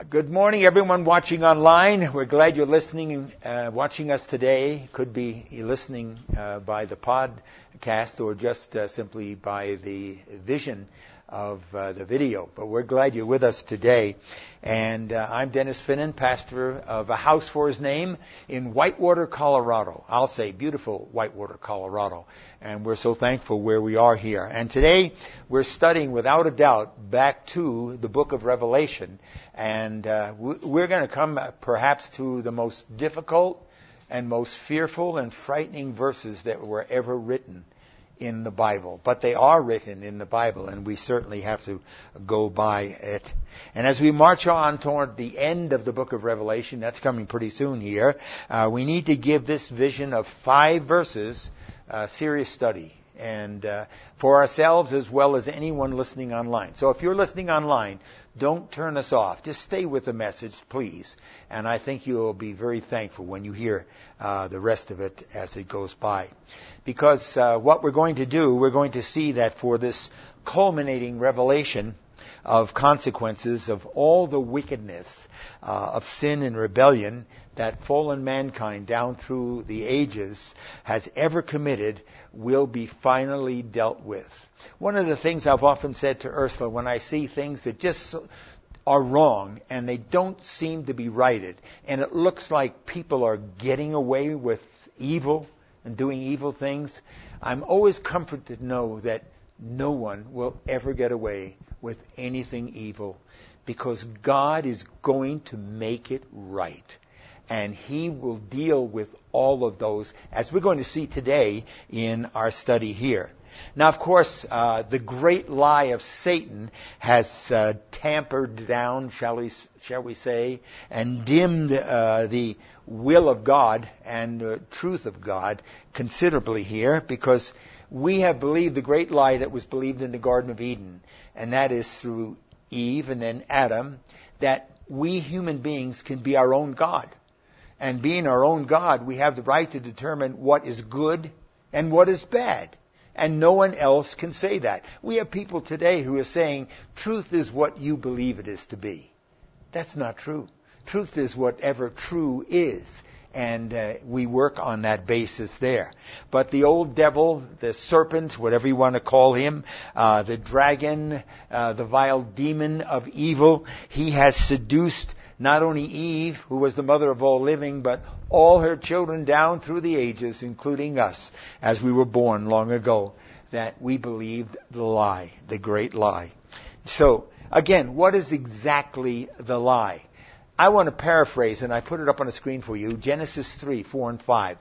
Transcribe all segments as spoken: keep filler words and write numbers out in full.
Good morning, everyone watching online. We're glad you're listening and uh, watching us today. Could be listening uh, by the podcast or just uh, simply by the vision of uh, the video. But we're glad you're with us today. And uh, I'm Dennis Finnan, pastor of A House for His Name in Whitewater, Colorado. I'll say beautiful Whitewater, Colorado. And we're so thankful where we are here. And today we're studying, without a doubt, back to the book of Revelation. And uh, we're going to come perhaps to the most difficult and most fearful and frightening verses that were ever written in the Bible. But they are written in the Bible, and we certainly have to go by it. And as we march on toward the end of the book of Revelation, that's coming pretty soon here, uh, we need to give this vision of five verses uh, serious study. And uh, for ourselves as well as anyone listening online. So if you're listening online, don't turn us off. Just stay with the message, please. And I think you'll be very thankful when you hear uh, the rest of it as it goes by. Because uh, what we're going to do, we're going to see that for this culminating revelation of consequences of all the wickedness uh, of sin and rebellion that fallen mankind down through the ages has ever committed will be finally dealt with. One of the things I've often said to Ursula when I see things that just are wrong and they don't seem to be righted, and it looks like people are getting away with evil and doing evil things, I'm always comforted to know that no one will ever get away with anything evil, because God is going to make it right. And He will deal with all of those, as we're going to see today in our study here. Now, of course, uh, the great lie of Satan has uh, tampered down, shall we, shall we say, and dimmed uh, the will of God and the truth of God considerably here, because we have believed the great lie that was believed in the Garden of Eden, and that is through Eve and then Adam, that we human beings can be our own God. And being our own God, we have the right to determine what is good and what is bad. And no one else can say that. We have people today who are saying, truth is what you believe it is to be. That's not true. Truth is whatever true is. And uh, we work on that basis there. But the old devil, the serpent, whatever you want to call him, uh, the dragon, uh, the vile demon of evil, he has seduced not only Eve, who was the mother of all living, but all her children down through the ages, including us, as we were born long ago, that we believed the lie, the great lie. So, again, what is exactly the lie? I want to paraphrase, and I put it up on the screen for you, Genesis three, four and five.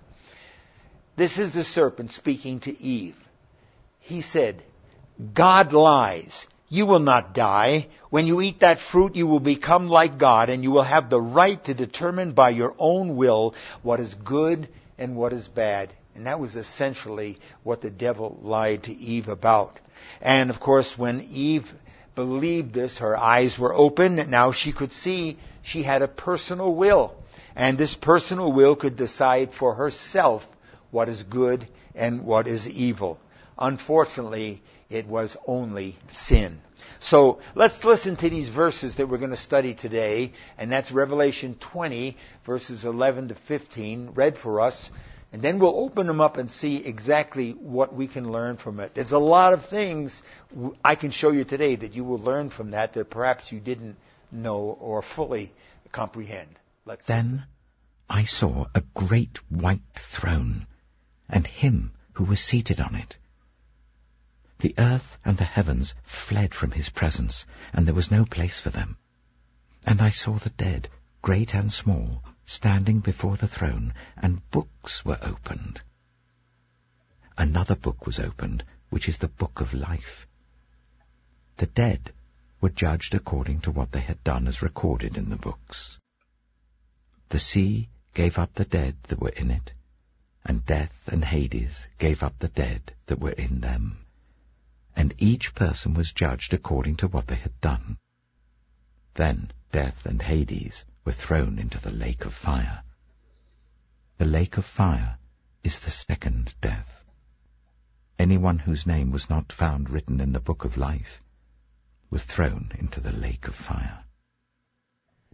This is the serpent speaking to Eve. He said, God lies. You will not die. When you eat that fruit, you will become like God, and you will have the right to determine by your own will what is good and what is bad. And that was essentially what the devil lied to Eve about. And, of course, when Eve believed this, her eyes were open. Now she could see she had a personal will. And this personal will could decide for herself what is good and what is evil. Unfortunately, it was only sin. So let's listen to these verses that we're going to study today. And that's Revelation twenty, verses eleven to fifteen, read for us. And then we'll open them up and see exactly what we can learn from it. There's a lot of things I can show you today that you will learn from that that perhaps you didn't know or fully comprehend. Let's then listen. I saw a great white throne, and Him who was seated on it. The earth and the heavens fled from His presence, and there was no place for them. And I saw the dead, great and small, standing before the throne, and books were opened. Another book was opened, which is the book of life. The dead were judged according to what they had done as recorded in the books. The sea gave up the dead that were in it, and death and Hades gave up the dead that were in them. And each person was judged according to what they had done. Then death and Hades were thrown into the lake of fire. The lake of fire is the second death. Anyone whose name was not found written in the book of life was thrown into the lake of fire.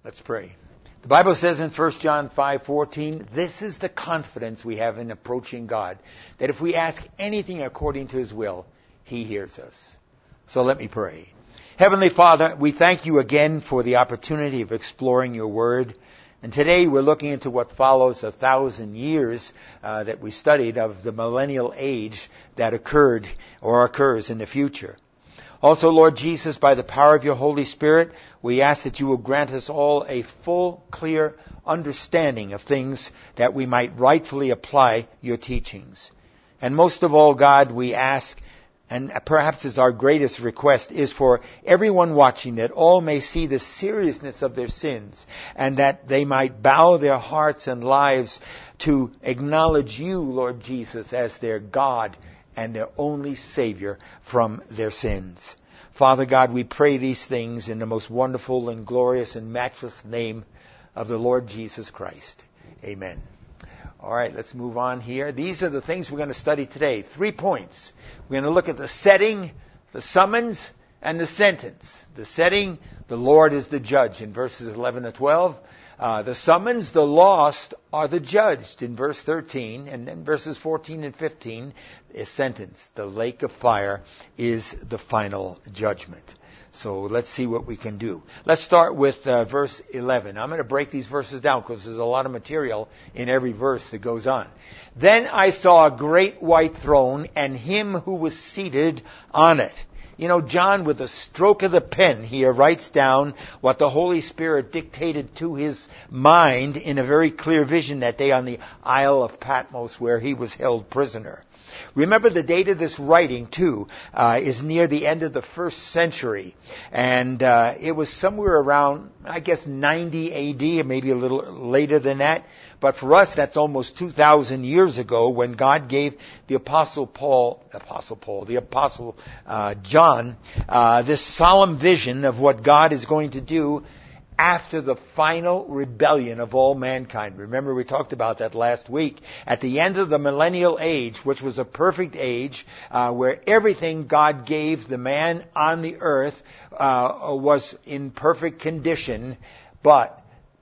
Let's pray. The Bible says in First John five fourteen, this is the confidence we have in approaching God, that if we ask anything according to His will, He hears us. So let me pray. Heavenly Father, we thank You again for the opportunity of exploring Your Word. And today we're looking into what follows a thousand years uh, that we studied of the millennial age that occurred or occurs in the future. Also, Lord Jesus, by the power of Your Holy Spirit, we ask that You will grant us all a full, clear understanding of things that we might rightfully apply Your teachings. And most of all, God, we ask, and perhaps is our greatest request, is for everyone watching that all may see the seriousness of their sins and that they might bow their hearts and lives to acknowledge You, Lord Jesus, as their God and their only Savior from their sins. Father God, we pray these things in the most wonderful and glorious and matchless name of the Lord Jesus Christ. Amen. All right, let's move on here. These are the things we're going to study today. Three points. We're going to look at the setting, the summons, and the sentence. The setting, the Lord is the judge in verses eleven to twelve. Uh, the summons, the lost are the judged in verse thirteen. And then verses fourteen and fifteen, a sentence. The lake of fire is the final judgment. So let's see what we can do. Let's start with uh, verse eleven. I'm going to break these verses down because there's a lot of material in every verse that goes on. Then I saw a great white throne and Him who was seated on it. You know, John, with a stroke of the pen here, writes down what the Holy Spirit dictated to his mind in a very clear vision that day on the Isle of Patmos where he was held prisoner. Remember, the date of this writing, too, uh, is near the end of the first century. And uh, it was somewhere around, I guess, ninety A D, maybe a little later than that. But for us, that's almost two thousand years ago when God gave the Apostle Paul, Apostle Paul, the Apostle uh, John, uh, this solemn vision of what God is going to do after the final rebellion of all mankind. Remember, we talked about that last week. At the end of the millennial age, which was a perfect age, uh, where everything God gave the man on the earth uh, was in perfect condition, but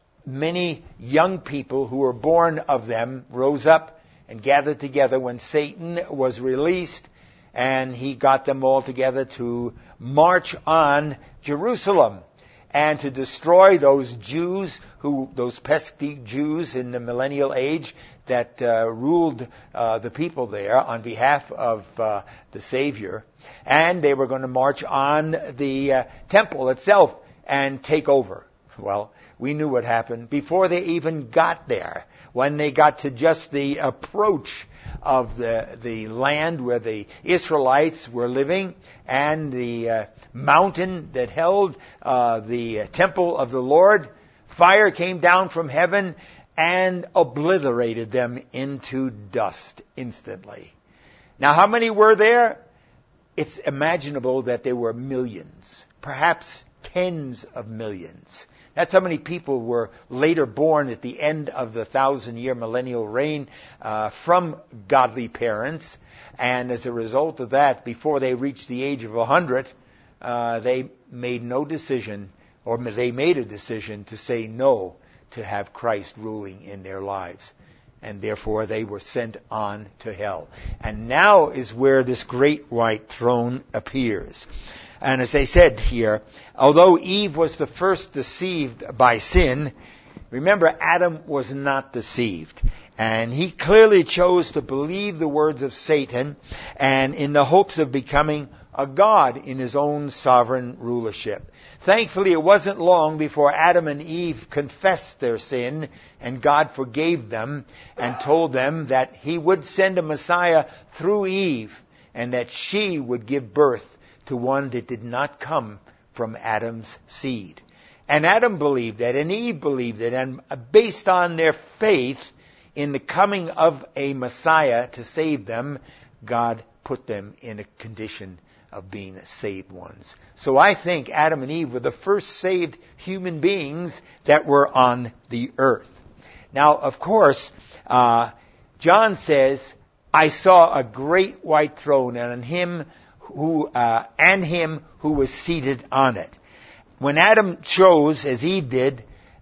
many young people who were born of them rose up and gathered together when Satan was released, and he got them all together to march on Jerusalem and to destroy those Jews, who those pesky Jews in the millennial age that uh, ruled uh, the people there on behalf of uh, the Savior. And they were going to march on the uh, temple itself and take over. Well, we knew what happened before they even got there. When they got to just the approach of the the land where the Israelites were living and the uh, mountain that held uh, the temple of the Lord, fire came down from heaven and obliterated them into dust instantly. Now, how many were there? It's imaginable that there were millions, perhaps tens of millions. That's how many people were later born at the end of the thousand-year millennial reign uh, from godly parents. And as a result of that, before they reached the age of one hundred, uh, they made no decision, or they made a decision to say no to have Christ ruling in their lives. And therefore they were sent on to hell. And now is where this great white throne appears. And as I said here, although Eve was the first deceived by sin, remember, Adam was not deceived. And he clearly chose to believe the words of Satan, and in the hopes of becoming a god in his own sovereign rulership. Thankfully, it wasn't long before Adam and Eve confessed their sin, and God forgave them and told them that He would send a Messiah through Eve, and that she would give birth to one that did not come from Adam's seed. And Adam believed that, and Eve believed it, and based on their faith in the coming of a Messiah to save them, God put them in a condition of being saved ones. So I think Adam and Eve were the first saved human beings that were on the earth. Now, of course, uh, John says, I saw a great white throne, and on him who uh, and him who was seated on it. When Adam chose, as Eve did,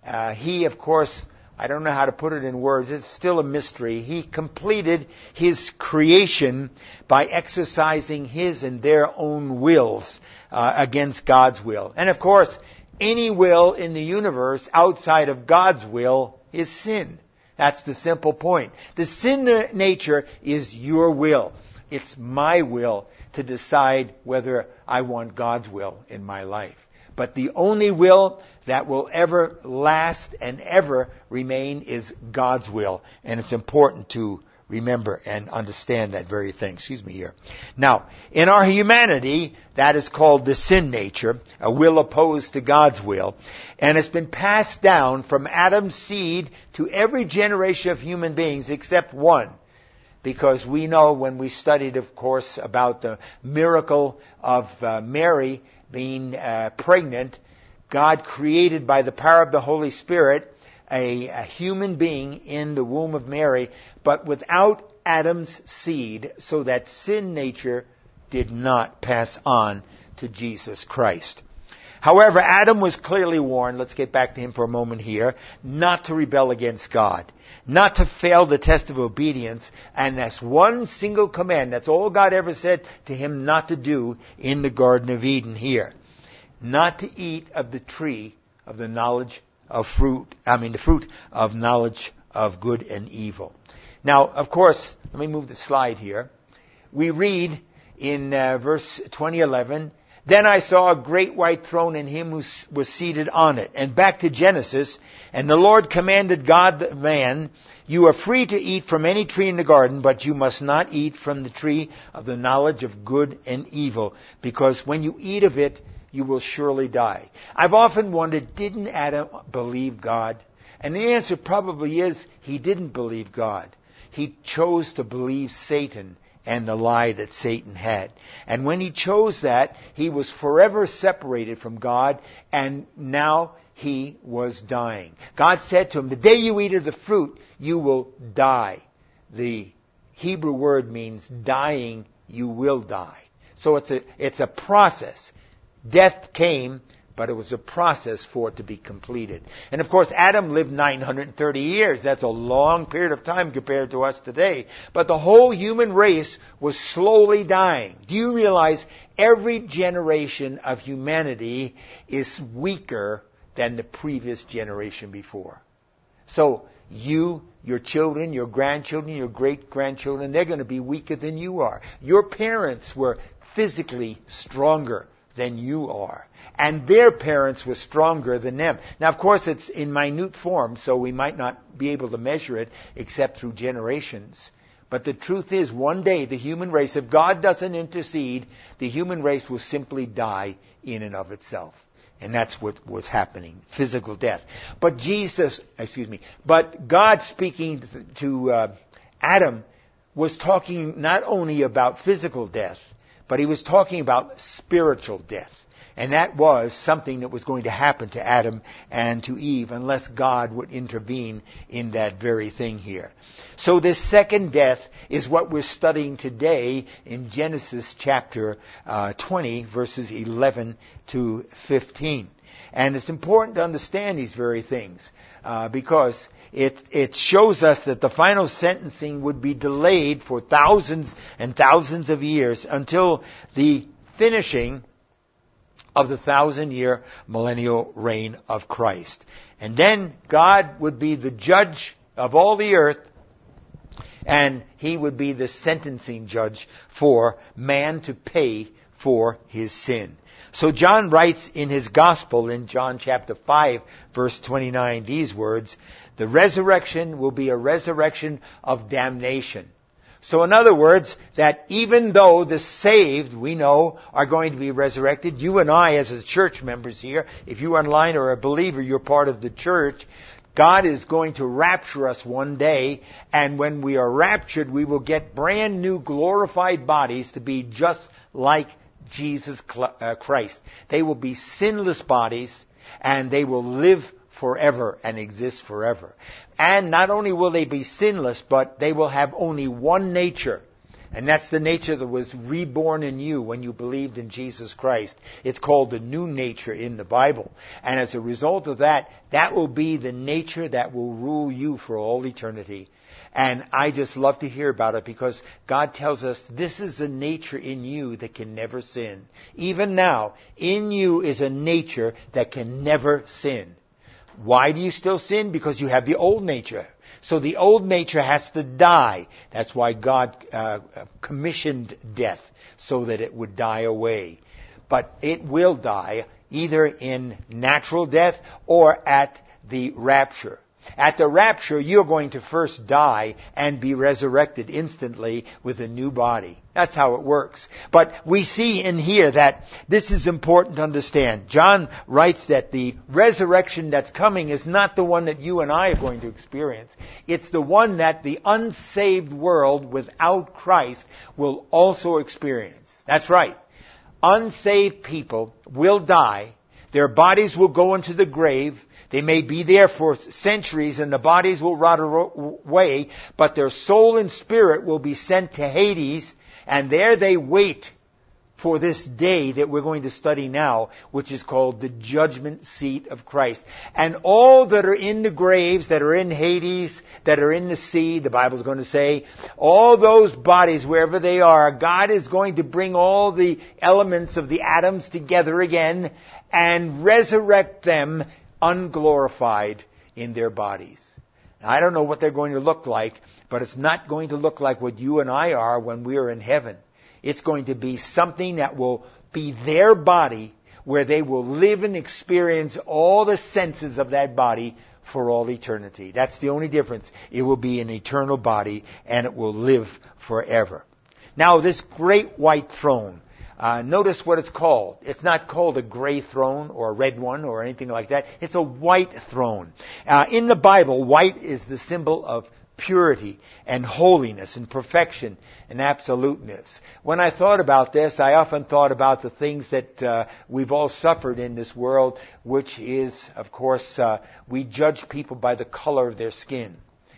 Uh, he, of course, I don't know how to put it in words. It's still a mystery. He completed his creation by exercising his and their own wills uh, against God's will. And of course, any will in the universe outside of God's will is sin. That's the simple point. The sin nature is your will. It's my will to decide whether I want God's will in my life. But the only will that will ever last and ever remain is God's will. And it's important to remember and understand that very thing. Excuse me here. Now, in our humanity, that is called the sin nature, a will opposed to God's will. And it's been passed down from Adam's seed to every generation of human beings except one. Because we know when we studied, of course, about the miracle of uh, Mary being uh, pregnant, God created by the power of the Holy Spirit a, a human being in the womb of Mary, but without Adam's seed, so that sin nature did not pass on to Jesus Christ. However, Adam was clearly warned, let's get back to him for a moment here, not to rebel against God, not to fail the test of obedience, and that's one single command. That's all God ever said to him not to do in the Garden of Eden here. Not to eat of the tree of the knowledge of fruit, I mean the fruit of knowledge of good and evil. Now, of course, let me move the slide here. We read in uh, verse twenty eleven, "Then I saw a great white throne and him who was seated on it." And back to Genesis, "And the Lord commanded God the man, you are free to eat from any tree in the garden, but you must not eat from the tree of the knowledge of good and evil, because when you eat of it, you will surely die." I've often wondered, didn't Adam believe God? And the answer probably is he didn't believe God. He chose to believe Satan and the lie that Satan had. And when he chose that, he was forever separated from God, and now he was dying. God said to him, the day you eat of the fruit, you will die. The Hebrew word means dying, you will die. So it's a, it's a process. Death came, but it was a process for it to be completed. And of course, Adam lived nine hundred thirty years. That's a long period of time compared to us today. But the whole human race was slowly dying. Do you realize every generation of humanity is weaker than the previous generation before? So you, your children, your grandchildren, your great-grandchildren, they're going to be weaker than you are. Your parents were physically stronger than you are. And their parents were stronger than them. Now, of course, it's in minute form, so we might not be able to measure it except through generations. But the truth is, one day the human race, if God doesn't intercede, the human race will simply die in and of itself. And that's what was happening, physical death. But Jesus, excuse me, but God speaking to uh, Adam was talking not only about physical death, but he was talking about spiritual death. And that was something that was going to happen to Adam and to Eve unless God would intervene in that very thing here. So this second death is what we're studying today in Genesis chapter uh, twenty, verses eleven to fifteen. And it's important to understand these very things uh, because it, it shows us that the final sentencing would be delayed for thousands and thousands of years until the finishing of the thousand-year millennial reign of Christ. And then God would be the judge of all the earth, and he would be the sentencing judge for man to pay for his sin. So John writes in his gospel in John chapter five, verse twenty-nine, these words, "The resurrection will be a resurrection of damnation." So in other words, that even though the saved, we know, are going to be resurrected, you and I as church members here, if you're online or a believer, you're part of the church, God is going to rapture us one day, and when we are raptured, we will get brand new glorified bodies to be just like Jesus Christ. They will be sinless bodies, and they will live forever and exist forever. And not only will they be sinless, but they will have only one nature. And that's the nature that was reborn in you when you believed in Jesus Christ. It's called the new nature in the Bible. And as a result of that, that will be the nature that will rule you for all eternity. And I just love to hear about it because God tells us this is a nature in you that can never sin. Even now, in you is a nature that can never sin. Why do you still sin? Because you have the old nature. So the old nature has to die. That's why God uh, commissioned death, so that it would die away. But it will die either in natural death or at the rapture. At the rapture, you're going to first die and be resurrected instantly with a new body. That's how it works. But we see in here that this is important to understand. John writes that the resurrection that's coming is not the one that you and I are going to experience. It's the one that the unsaved world without Christ will also experience. That's right. Unsaved people will die. Their bodies will go into the grave. They may be there for centuries and the bodies will rot away, but their soul and spirit will be sent to Hades, and there they wait for this day that we're going to study now, which is called the judgment seat of Christ. And all that are in the graves, that are in Hades, that are in the sea, the Bible's going to say, all those bodies, wherever they are, God is going to bring all the elements of the atoms together again and resurrect them unglorified in their bodies. Now, I don't know what they're going to look like, but it's not going to look like what you and I are when we are in heaven. It's going to be something that will be their body, where they will live and experience all the senses of that body for all eternity. That's the only difference. It will be an eternal body, and it will live forever. Now, this great white throne, Uh, notice what it's called. It's not called a gray throne or a red one or anything like that. It's a white throne. Uh, in the Bible, white is the symbol of purity and holiness and perfection and absoluteness. When I thought about this, I often thought about the things that uh, we've all suffered in this world, which is, of course, uh, we judge people by the color of their skin.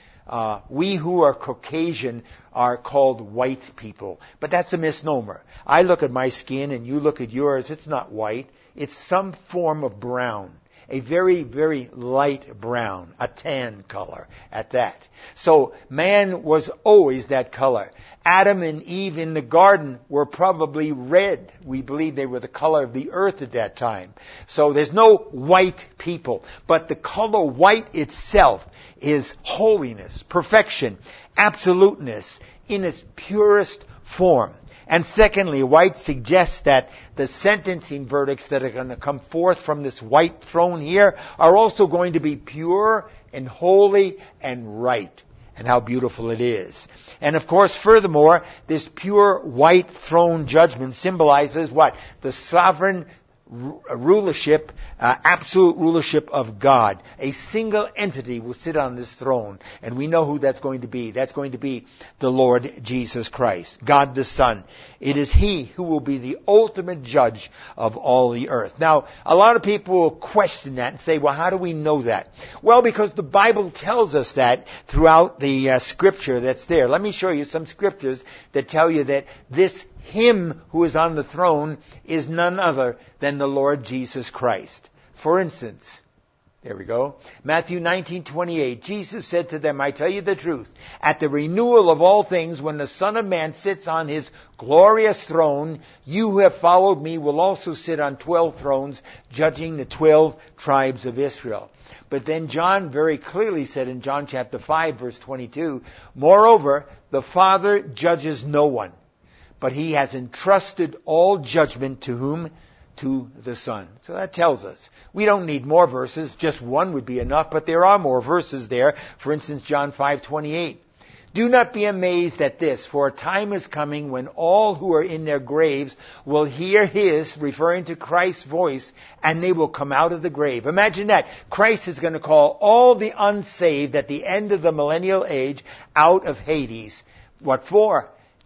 Uh, we who are Caucasian are called white people. But that's a misnomer. I look at my skin and you look at yours. It's not white. It's some form of brown. A very, very light brown. A tan color at that. So man was always that color. Adam and Eve in the garden were probably red. We believe they were the color of the earth at that time. So there's no white people. But the color white itself is holiness, perfection, absoluteness in its purest form. And secondly, white suggests that the sentencing verdicts that are going to come forth from this white throne here are also going to be pure and holy and right. And how beautiful it is. And of course, furthermore, this pure white throne judgment symbolizes what? The sovereign rulership, uh, absolute rulership of God. A single entity will sit on this throne. And we know who that's going to be. That's going to be the Lord Jesus Christ, God the Son. It is He who will be the ultimate judge of all the earth. Now, a lot of people will question that and say, well, how do we know that? Well, because the Bible tells us that throughout the uh, scripture that's there. Let me show you some scriptures that tell you that this Him who is on the throne is none other than the Lord Jesus Christ. For instance, there we go. Matthew nineteen twenty-eight. Jesus said to them, I tell you the truth. At the renewal of all things, when the Son of Man sits on His glorious throne, you who have followed me will also sit on twelve thrones, judging the twelve tribes of Israel. But then John very clearly said in John chapter five, verse twenty-two, moreover, the Father judges no one, but He has entrusted all judgment to whom? To the Son. So that tells us. We don't need more verses. Just one would be enough, but there are more verses there. For instance, John five twenty-eight. Do not be amazed at this, for a time is coming when all who are in their graves will hear His, referring to Christ's voice, and they will come out of the grave. Imagine that. Christ is going to call all the unsaved at the end of the millennial age out of Hades. What for?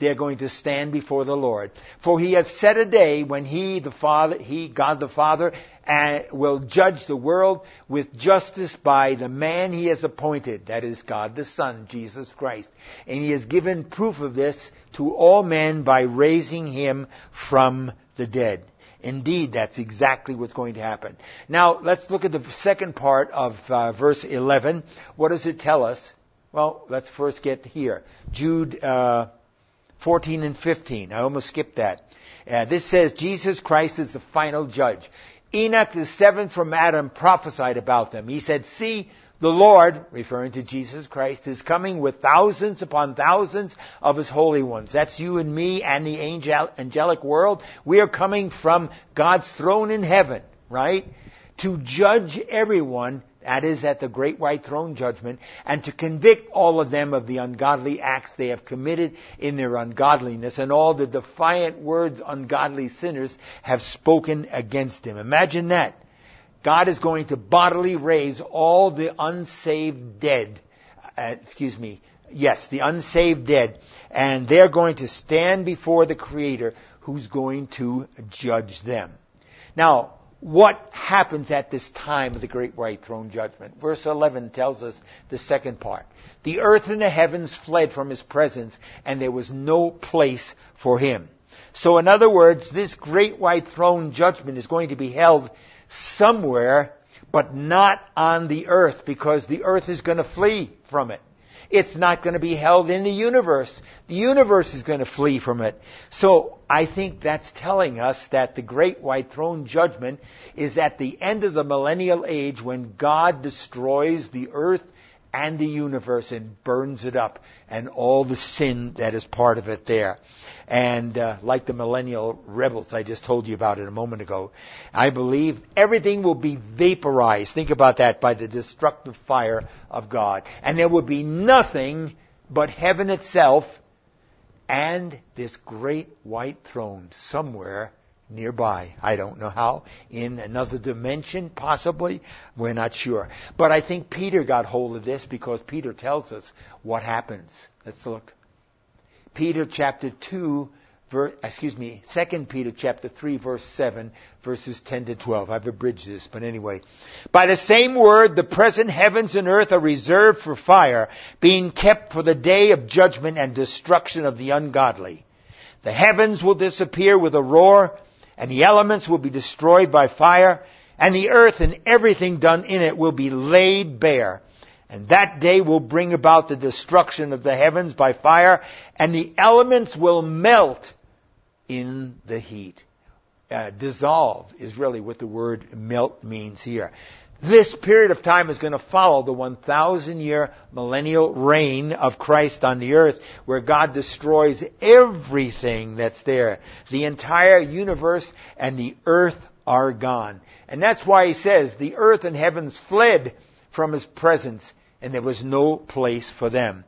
they're going to stand before the Lord. For he hath set a day when he, the Father, he, God the Father, uh, will judge the world with justice by the man he has appointed, that is God the Son, Jesus Christ. And he has given proof of this to all men by raising him from the dead. Indeed, that's exactly what's going to happen. Now, let's look at the second part of uh, verse eleven. What does it tell us? Well, let's first get here. Jude uh, fourteen and fifteen. I almost skipped that. Uh, this says, Jesus Christ is the final judge. Enoch, the seventh from Adam, prophesied about them. He said, see, the Lord, referring to Jesus Christ, is coming with thousands upon thousands of his holy ones. That's you and me and the angel, angelic world. We are coming from God's throne in heaven, right? To judge everyone, that is at the great white throne judgment, and to convict all of them of the ungodly acts they have committed in their ungodliness and all the defiant words ungodly sinners have spoken against him. Imagine that. God is going to bodily raise all the unsaved dead, uh, excuse me, yes, the unsaved dead, and they're going to stand before the Creator who's going to judge them. Now, what happens at this time of the great white throne judgment? Verse eleven tells us the second part. The earth and the heavens fled from his presence, and there was no place for him. So in other words, this great white throne judgment is going to be held somewhere, but not on the earth, because the earth is going to flee from it. It's not going to be held in the universe. The universe is going to flee from it. So I think that's telling us that the great white throne judgment is at the end of the millennial age, when God destroys the earth and the universe and burns it up, and all the sin that is part of it there. And uh, like the millennial rebels I just told you about it a moment ago, I believe everything will be vaporized. Think about that, by the destructive fire of God. And there will be nothing but heaven itself and this great white throne somewhere nearby. I don't know how. In another dimension, possibly. We're not sure. But I think Peter got hold of this, because Peter tells us what happens. Let's look. Peter chapter two, verse, excuse me, Second Peter chapter three, verse seven, verses ten to twelve. I've abridged this, but anyway. By the same word, the present heavens and earth are reserved for fire, being kept for the day of judgment and destruction of the ungodly. The heavens will disappear with a roar, and the elements will be destroyed by fire, and the earth and everything done in it will be laid bare. And that day will bring about the destruction of the heavens by fire, and the elements will melt in the heat. Uh, dissolved is really what the word melt means here. This period of time is going to follow the one thousand year millennial reign of Christ on the earth, where God destroys everything that's there. The entire universe and the earth are gone. And that's why he says, the earth and heavens fled from his presence, and there was no place for them.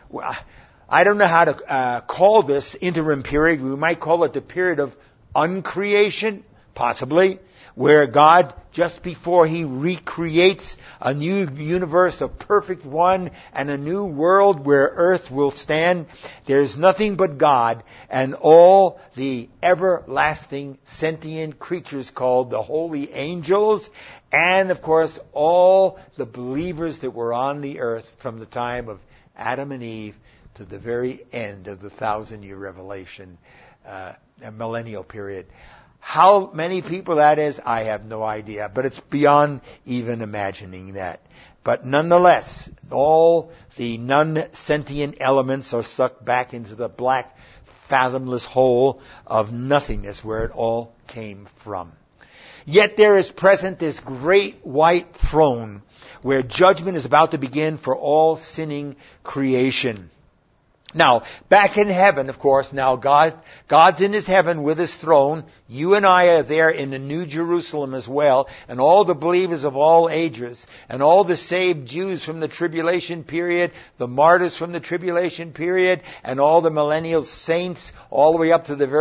I don't know how to uh, call this interim period. We might call it the period of uncreation, possibly, where God, just before he recreates a new universe, a perfect one, and a new world where earth will stand, there's nothing but God and all the everlasting sentient creatures called the holy angels, and of course all the believers that were on the earth from the time of Adam and Eve to the very end of the thousand-year revelation, uh, millennial period. How many people that is, I have no idea. But it's beyond even imagining that. But nonetheless, all the non-sentient elements are sucked back into the black, fathomless hole of nothingness where it all came from. Yet there is present this great white throne where judgment is about to begin for all sinning creation. Now, back in heaven, of course, now God, God's in his heaven with his throne. You and I are there in the New Jerusalem as well. And all the believers of all ages, and all the saved Jews from the tribulation period, the martyrs from the tribulation period, and all the millennial saints, all the way up to the very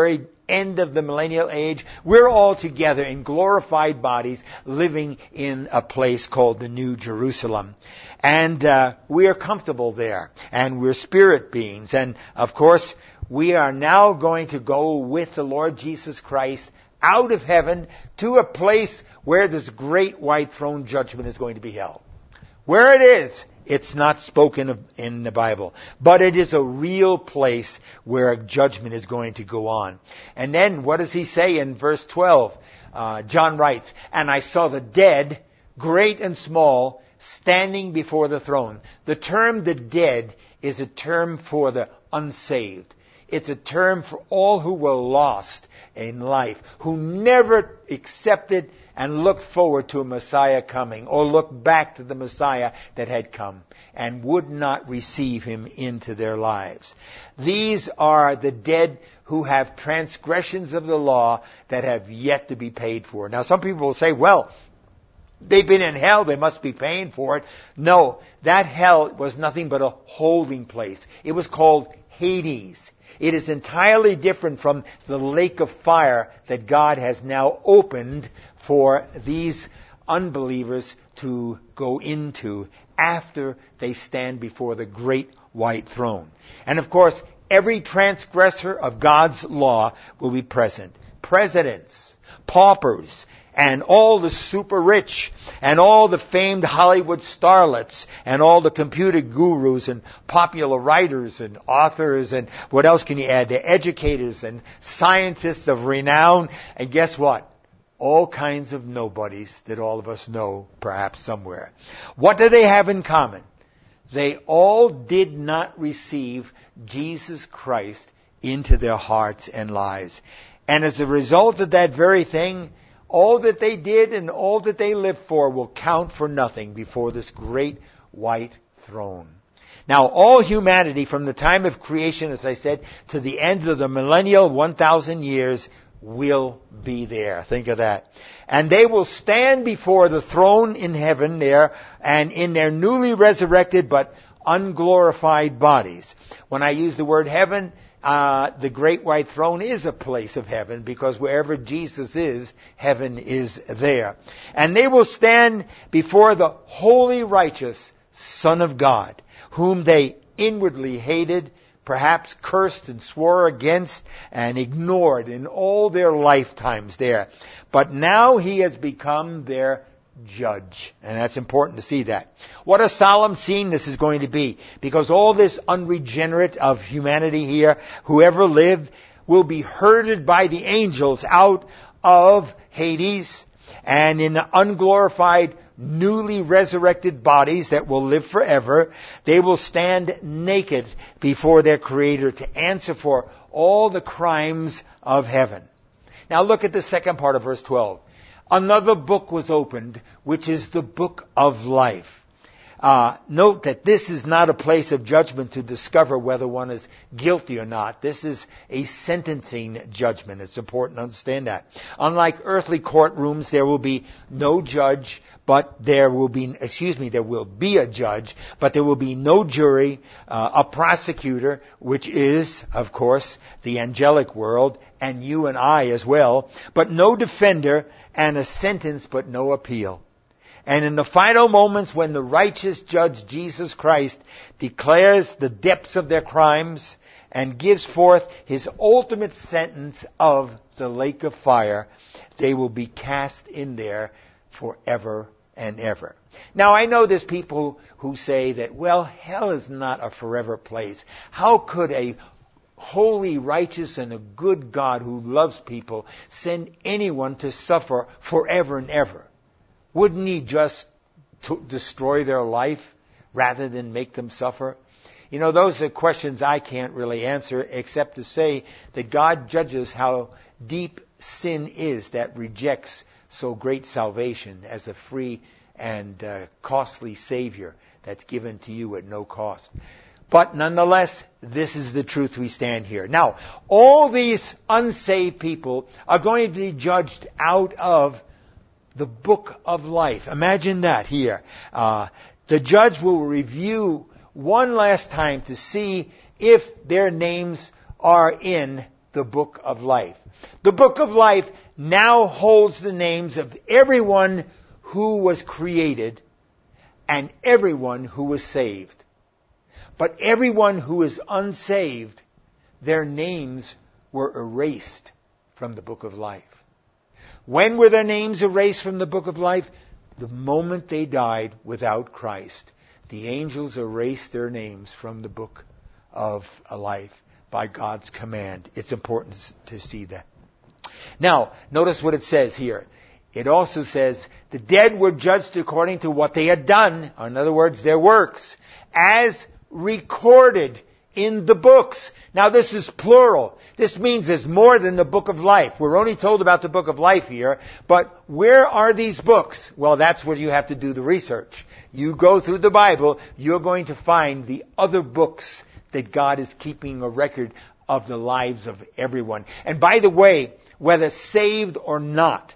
end of the millennial age, we're all together in glorified bodies living in a place called the New Jerusalem. And uh, we are comfortable there. And we're spirit beings. And of course, we are now going to go with the Lord Jesus Christ out of heaven to a place where this great white throne judgment is going to be held. Where it is, it's not spoken of in the Bible. But it is a real place where judgment is going to go on. And then what does he say in verse twelve? Uh, John writes, "And I saw the dead, great and small, standing before the throne." The term the dead is a term for the unsaved. It's a term for all who were lost in life, who never accepted and looked forward to a Messiah coming, or looked back to the Messiah that had come, and would not receive him into their lives. These are the dead who have transgressions of the law that have yet to be paid for. Now some people will say, well, they've been in hell, they must be paying for it. No, that hell was nothing but a holding place. It was called Hades. It is entirely different from the lake of fire that God has now opened for these unbelievers to go into after they stand before the great white throne. And of course, every transgressor of God's law will be present. Presidents, paupers, and all the super rich, and all the famed Hollywood starlets, and all the computer gurus, and popular writers, and authors, and what else can you add? The educators, and scientists of renown, and guess what? All kinds of nobodies that all of us know, perhaps somewhere. What do they have in common? They all did not receive Jesus Christ into their hearts and lives. And as a result of that very thing, all that they did and all that they lived for will count for nothing before this great white throne. Now, all humanity from the time of creation, as I said, to the end of the millennial, one thousand years, will be there. Think of that. And they will stand before the throne in heaven there, and in their newly resurrected but unglorified bodies. When I use the word heaven, Uh, the great white throne is a place of heaven, because wherever Jesus is, heaven is there. And they will stand before the holy, righteous Son of God, whom they inwardly hated, perhaps cursed and swore against and ignored in all their lifetimes there. But now he has become their judge. And that's important to see that. What a solemn scene this is going to be. Because all this unregenerate of humanity here, whoever lived, will be herded by the angels out of Hades, and in the unglorified, newly resurrected bodies that will live forever, they will stand naked before their Creator to answer for all the crimes of heaven. Now look at the second part of verse twelve. Another book was opened, which is the book of life. Uh, note that this is not a place of judgment to discover whether one is guilty or not. This is a sentencing judgment. It's important to understand that. Unlike earthly courtrooms, there will be no judge, but there will be, excuse me, there will be a judge, but there will be no jury, uh, a prosecutor, which is, of course, the angelic world, and you and I as well, but no defender, and a sentence but no appeal. And in the final moments when the righteous judge Jesus Christ declares the depths of their crimes and gives forth his ultimate sentence of the lake of fire, they will be cast in there forever and ever. Now I know there's people who say that, well, hell is not a forever place. How could a holy, righteous, and a good God who loves people send anyone to suffer forever and ever? Wouldn't he just to destroy their life rather than make them suffer? You know, those are questions I can't really answer, except to say that God judges how deep sin is that rejects so great salvation as a free and uh, costly Savior that's given to you at no cost. But nonetheless, this is the truth we stand here. Now, all these unsaved people are going to be judged out of the book of life. Imagine that here. Uh, the judge will review one last time to see if their names are in the book of life. The book of life now holds the names of everyone who was created and everyone who was saved. But everyone who is unsaved, their names were erased from the book of life. When were their names erased from the book of life? The moment they died without Christ. The angels erased their names from the book of life by God's command. It's important to see that. Now, notice what it says here. It also says, the dead were judged according to what they had done, in other words, their works, as recorded in the books. Now this is plural. This means there's more than the book of life. We're only told about the book of life here, but where are these books? Well, that's where you have to do the research. You go through the Bible, you're going to find the other books that God is keeping a record of the lives of everyone. And by the way, whether saved or not,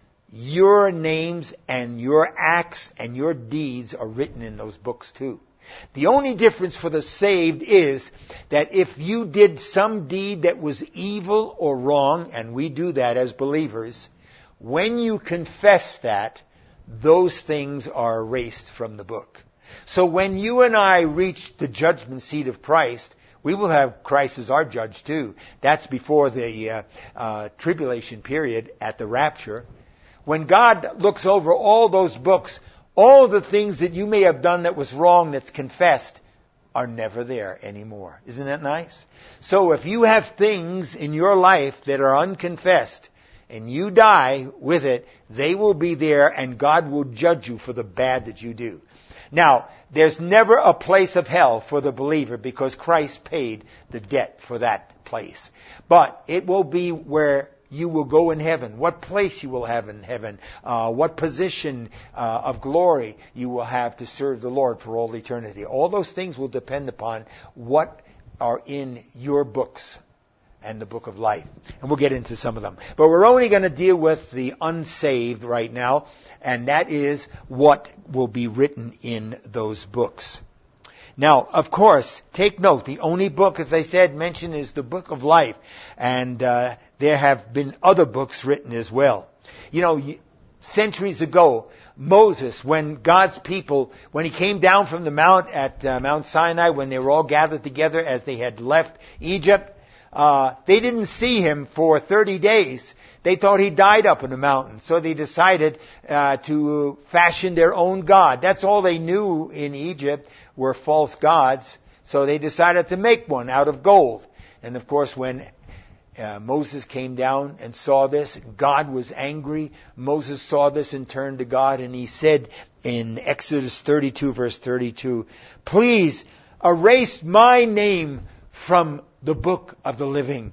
your names and your acts and your deeds are written in those books too. The only difference for the saved is that if you did some deed that was evil or wrong, and we do that as believers, when you confess that, those things are erased from the book. So when you and I reach the judgment seat of Christ, we will have Christ as our judge too. That's before the uh, uh, tribulation period at the rapture. When God looks over all those books, all the things that you may have done that was wrong, that's confessed, are never there anymore. Isn't that nice? So if you have things in your life that are unconfessed, and you die with it, they will be there, and God will judge you for the bad that you do. Now, there's never a place of hell for the believer because Christ paid the debt for that place. But it will be where you will go in heaven, what place you will have in heaven, uh, what position uh, of glory you will have to serve the Lord for all eternity. All those things will depend upon what are in your books and the book of life. And we'll get into some of them. But we're only going to deal with the unsaved right now, and that is what will be written in those books. Now, of course, take note, the only book, as I said, mentioned is the book of life. And uh, there have been other books written as well. You know, centuries ago, Moses, when God's people, when he came down from the mount at uh, Mount Sinai, when they were all gathered together as they had left Egypt, uh, they didn't see him for thirty days. They thought he died up in the mountain. So they decided uh, to fashion their own god. That's all they knew in Egypt were false gods. So they decided to make one out of gold. And of course, when uh, Moses came down and saw this, God was angry. Moses saw this and turned to God, and he said in Exodus thirty-two, verse thirty-two, "Please erase my name from the book of the living,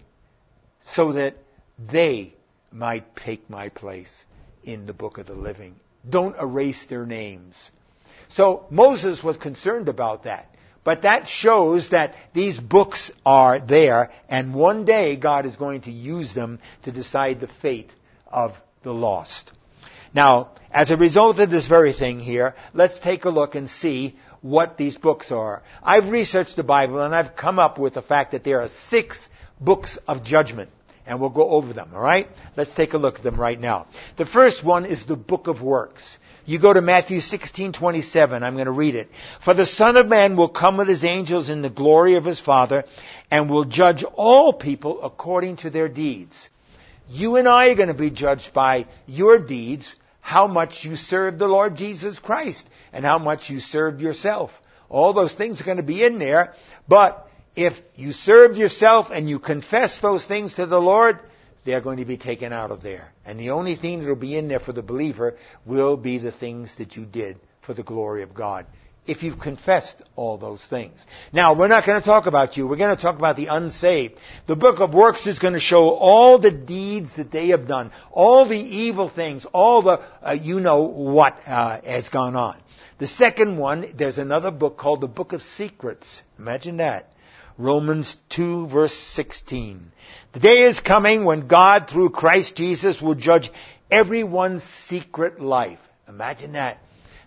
so that they might take my place in the book of the living." Don't erase their names. So Moses was concerned about that. But that shows that these books are there, and one day God is going to use them to decide the fate of the lost. Now, as a result of this very thing here, let's take a look and see what these books are. I've researched the Bible, and I've come up with the fact that there are six books of judgment. And we'll go over them, all right? Let's take a look at them right now. The first one is the book of works. You go to Matthew sixteen twenty-seven. I'm going to read it. "For the Son of Man will come with his angels in the glory of his Father, and will judge all people according to their deeds." You and I are going to be judged by your deeds, how much you served the Lord Jesus Christ, and how much you served yourself. All those things are going to be in there, but if you served yourself and you confess those things to the Lord, they're going to be taken out of there. And the only thing that will be in there for the believer will be the things that you did for the glory of God, if you've confessed all those things. Now, we're not going to talk about you. We're going to talk about the unsaved. The book of works is going to show all the deeds that they have done, all the evil things, all the, uh, you know what uh, has gone on. The second one, there's another book called the Book of Secrets. Imagine that. Romans two, verse sixteen. "The day is coming when God, through Christ Jesus, will judge everyone's secret life." Imagine that.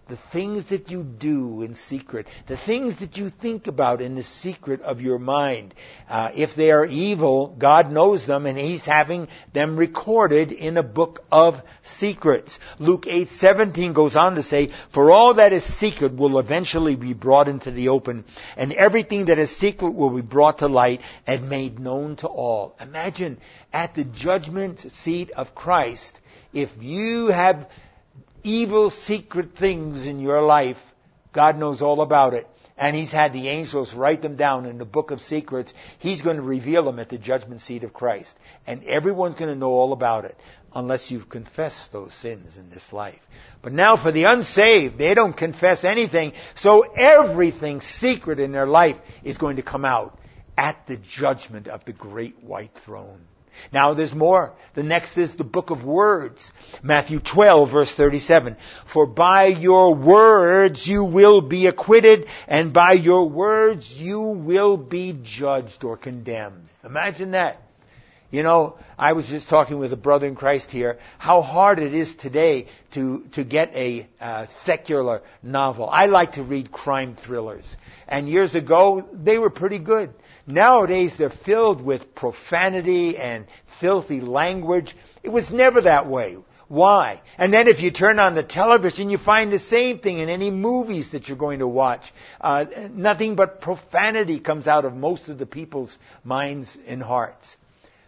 the things that you do in secret, the things that you think about in the secret of your mind. Uh, if they are evil, God knows them, and He's having them recorded in a book of secrets. Luke eight seventeen goes on to say, for all that is secret will eventually be brought into the open, and everything that is secret will be brought to light and made known to all. Imagine at the judgment seat of Christ, if you have evil secret things in your life, God knows all about it. And He's had the angels write them down in the book of secrets. He's going to reveal them at the judgment seat of Christ. And everyone's going to know all about it, unless you've confessed those sins in this life. But now for the unsaved, they don't confess anything. So everything secret in their life is going to come out at the judgment of the great white throne. Now there's more. The next is the book of words. Matthew twelve verse thirty-seven. For by your words you will be acquitted, and by your words you will be judged or condemned. Imagine that. You know, I was just talking with a brother in Christ here, how hard it is today to, to get a uh, secular novel. I like to read crime thrillers. And years ago, they were pretty good. Nowadays, they're filled with profanity and filthy language. It was never that way. Why? And then if you turn on the television, you find the same thing in any movies that you're going to watch. Uh, nothing but profanity comes out of most of the people's minds and hearts.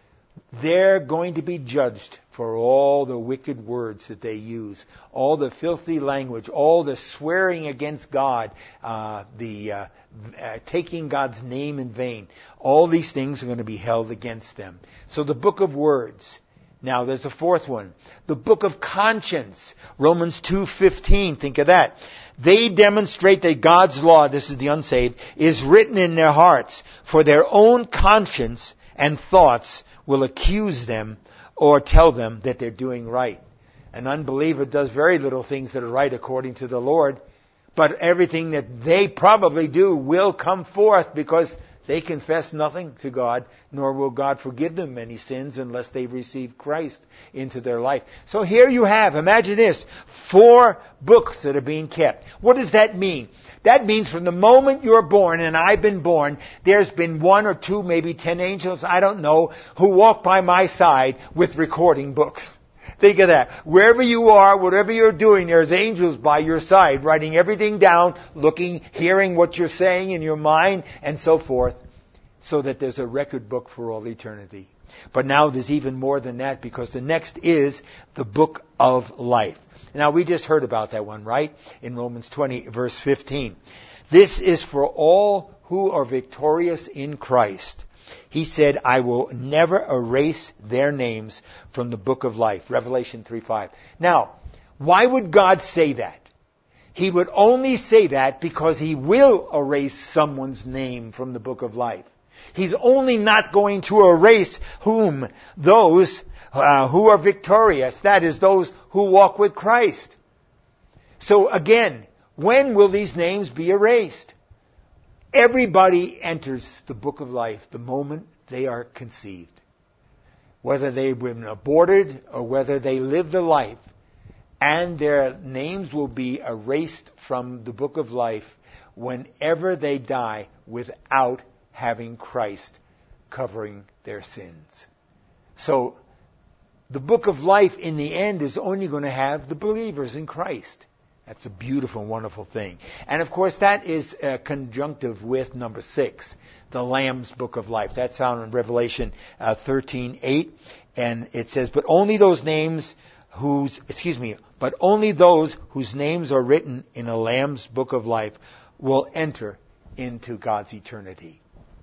They're going to be judged for all the wicked words that they use, all the filthy language, all the swearing against God, uh, the uh, uh, taking God's name in vain. All these things are going to be held against them. So the book of words. Now there's a fourth one. The book of conscience. Romans two fifteen. Think of that. They demonstrate that God's law, this is the unsaved, is written in their hearts, for their own conscience and thoughts will accuse them or tell them that they're doing right. An unbeliever does very little things that are right according to the Lord, but everything that they probably do will come forth because they confess nothing to God, nor will God forgive them any sins unless they receive Christ into their life. So here you have, imagine this, four books that are being kept. What does that mean? That means from the moment you're born, and I've been born, there's been one or two, maybe ten angels, I don't know, who walk by my side with recording books. Think of that. Wherever you are, whatever you're doing, there's angels by your side, writing everything down, looking, hearing what you're saying in your mind, and so forth, so that there's a record book for all eternity. But now there's even more than that, because the next is the book of life. Now, we just heard about that one, right? In Romans twenty, verse fifteen. This is for all who are victorious in Christ. He said, I will never erase their names from the book of life. Revelation three five. Now, why would God say that? He would only say that because He will erase someone's name from the book of life. He's only not going to erase whom? Those uh, who are victorious. That is, those who walk with Christ. So again, when will these names be erased? Everybody enters the book of life the moment they are conceived. Whether they've been aborted or whether they live the life. And their names will be erased from the book of life whenever they die without having Christ covering their sins. So, the book of life in the end is only going to have the believers in Christ. That's a beautiful, wonderful thing. And of course, that is uh, conjunctive with number six, the Lamb's book of life. That's found in Revelation uh, thirteen eight. And it says, but only those names whose, excuse me, but only those whose names are written in a Lamb's book of life will enter into God's eternity.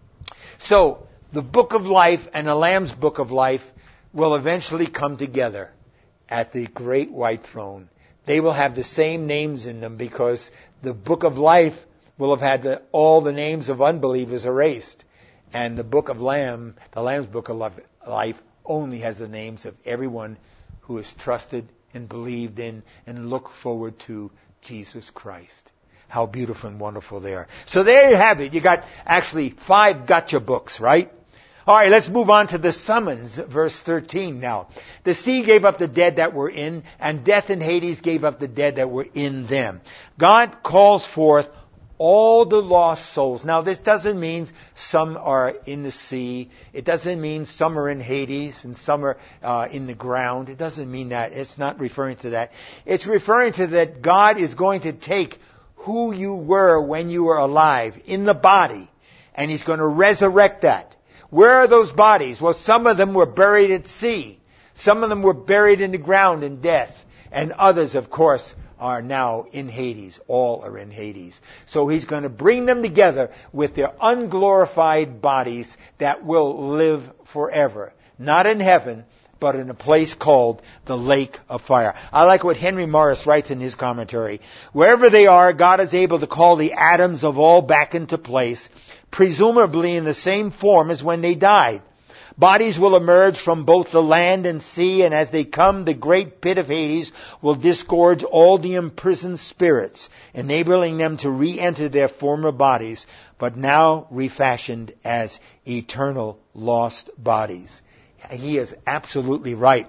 So, the book of life and the Lamb's book of life will eventually come together at the great white throne. They will have the same names in them because the book of life will have had the, all the names of unbelievers erased. And the book of Lamb, the Lamb's book of life, only has the names of everyone who has trusted and believed in and looked forward to Jesus Christ. How beautiful and wonderful they are. So there you have it. You got actually five gotcha books, right? All right, let's move on to the summons, verse thirteen now. The sea gave up the dead that were in, and death and Hades gave up the dead that were in them. God calls forth all the lost souls. Now, this doesn't mean some are in the sea. It doesn't mean some are in Hades and some are uh, in the ground. It doesn't mean that. It's not referring to that. It's referring to that God is going to take who you were when you were alive in the body, and He's going to resurrect that. Where are those bodies? Well, some of them were buried at sea. Some of them were buried in the ground in death. And others, of course, are now in Hades. All are in Hades. So He's going to bring them together with their unglorified bodies that will live forever. Not in heaven, but in a place called the lake of fire. I like what Henry Morris writes in his commentary. Wherever they are, God is able to call the atoms of all back into place, presumably in the same form as when they died. Bodies will emerge from both the land and sea, and as they come, the great pit of Hades will disgorge all the imprisoned spirits, enabling them to re-enter their former bodies, but now refashioned as eternal lost bodies. He is absolutely right.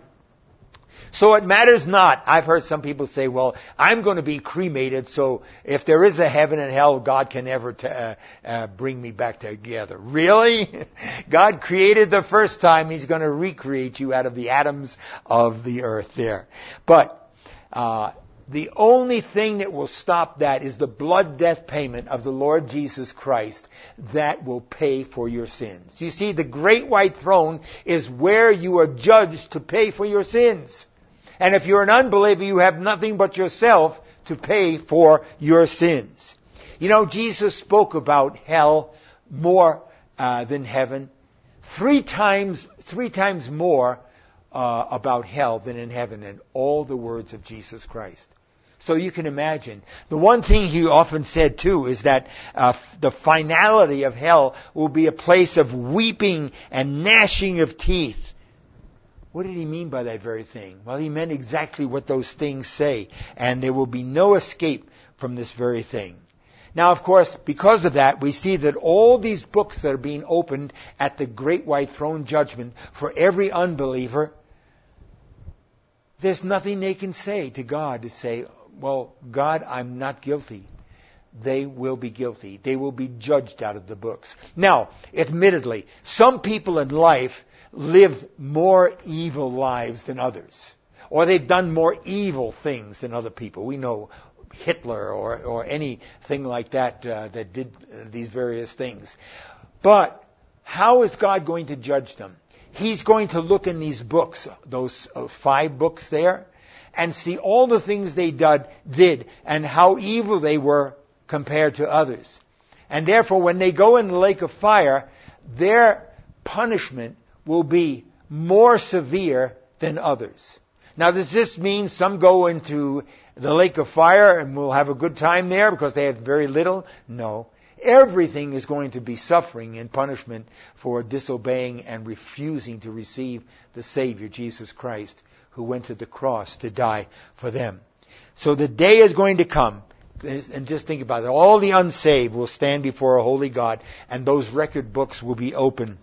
So it matters not. I've heard some people say, well, I'm going to be cremated, so if there is a heaven and hell, God can never t- uh, uh, bring me back together. Really? God created the first time. He's going to recreate you out of the atoms of the earth there. But uh, the only thing that will stop that is the blood death payment of the Lord Jesus Christ that will pay for your sins. You see, the great white throne is where you are judged to pay for your sins. And if you're an unbeliever, you have nothing but yourself to pay for your sins. You know, Jesus spoke about hell more uh, than heaven. Three times, three times more uh, about hell than in heaven in all the words of Jesus Christ. So you can imagine. The one thing He often said too is that uh, the finality of hell will be a place of weeping and gnashing of teeth. What did He mean by that very thing? Well, He meant exactly what those things say. And there will be no escape from this very thing. Now, of course, because of that, we see that all these books that are being opened at the great white throne judgment for every unbeliever, there's nothing they can say to God to say, well, God, I'm not guilty. They will be guilty. They will be judged out of the books. Now, admittedly, some people in life lived more evil lives than others. Or they've done more evil things than other people. We know Hitler or, or anything like that uh, that did uh, these various things. But how is God going to judge them? He's going to look in these books, those uh, five books there, and see all the things they did, did and how evil they were compared to others. And therefore, when they go in the lake of fire, their punishment will be more severe than others. Now, does this mean some go into the lake of fire and will have a good time there because they have very little? No. Everything is going to be suffering and punishment for disobeying and refusing to receive the Savior, Jesus Christ, who went to the cross to die for them. So the day is going to come, and just think about it, all the unsaved will stand before a holy God, and those record books will be open.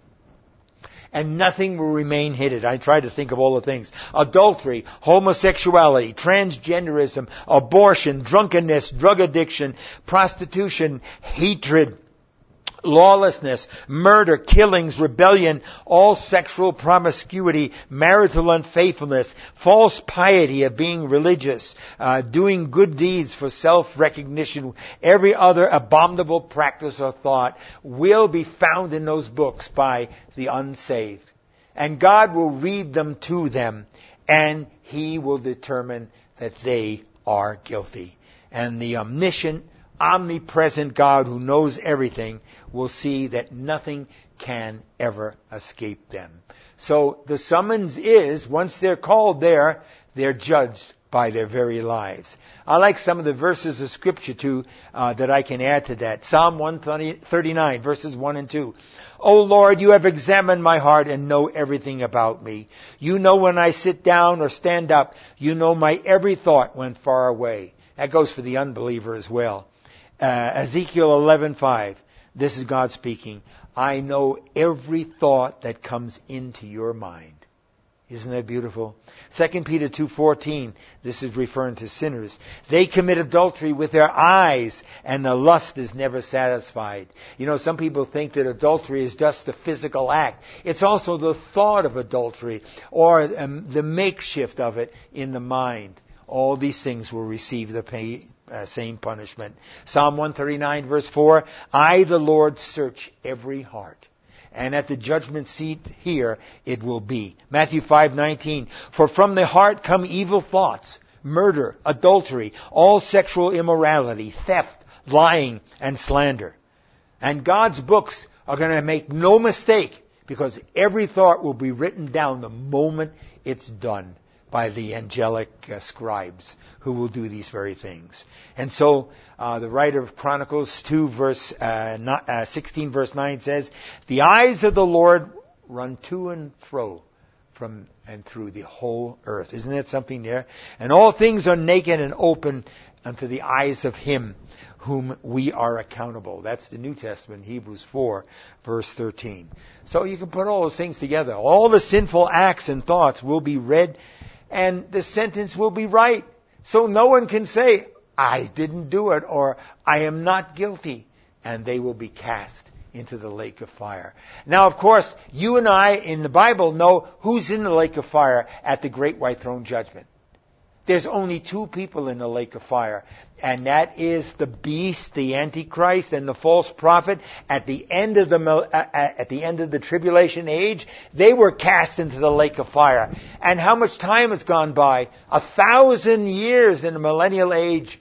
And nothing will remain hidden. I try to think of all the things. Adultery, homosexuality, transgenderism, abortion, drunkenness, drug addiction, prostitution, hatred, lawlessness, murder, killings, rebellion, all sexual promiscuity, marital unfaithfulness, false piety of being religious, uh, doing good deeds for self-recognition, every other abominable practice or thought will be found in those books by the unsaved. And God will read them to them, and He will determine that they are guilty. And the omniscient, omnipresent God who knows everything will see that nothing can ever escape them. So the summons is, once they're called there, they're judged by their very lives. I like some of the verses of Scripture too uh, that I can add to that. Psalm one thirty-nine, verses one and two. O Lord, you have examined my heart and know everything about me. You know when I sit down or stand up. You know my every thought when far away. That goes for the unbeliever as well. Uh, Ezekiel eleven five. This is God speaking. I know every thought that comes into your mind. Isn't that beautiful? Second Peter two fourteen, this is referring to sinners. They commit adultery with their eyes, and the lust is never satisfied. You know, some people think that adultery is just a physical act. It's also the thought of adultery, or um, the makeshift of it in the mind. All these things will receive the pay, uh, same punishment. Psalm one thirty-nine verse four, I, the Lord, search every heart. And at the judgment seat here, it will be. Matthew five nineteen, for from the heart come evil thoughts, murder, adultery, all sexual immorality, theft, lying, and slander. And God's books are going to make no mistake, because every thought will be written down the moment it's done by the angelic uh, scribes who will do these very things. And so uh, the writer of Chronicles two verse uh, not, uh, sixteen verse nine says, the eyes of the Lord run to and fro from and through the whole earth. Isn't that something there? And all things are naked and open unto the eyes of him whom we are accountable. That's the New Testament, Hebrews four verse thirteen. So you can put all those things together. All the sinful acts and thoughts will be read, and the sentence will be right. So no one can say, I didn't do it, or I am not guilty. And they will be cast into the lake of fire. Now, of course, you and I in the Bible know who's in the lake of fire at the great white throne judgment. There's only two people in the lake of fire, and that is the beast, the Antichrist, and the false prophet. At the end of the uh, at the end of the tribulation age, they were cast into the lake of fire. And how much time has gone by? A thousand years in the millennial age.